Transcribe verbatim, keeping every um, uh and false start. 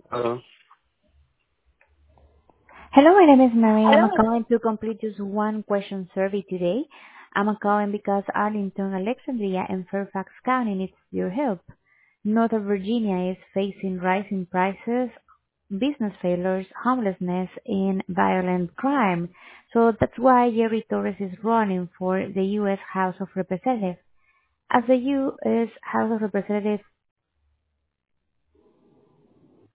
Hello. Hello, my name is Mary. I'm Hello. calling to complete just one question survey today. I'm calling because Arlington, Alexandria, and Fairfax County needs your help. Northern Virginia is facing rising prices, business failures, homelessness, and violent crime. So that's why Jerry Torres is running for the U S House of Representatives. As the U S House of Representatives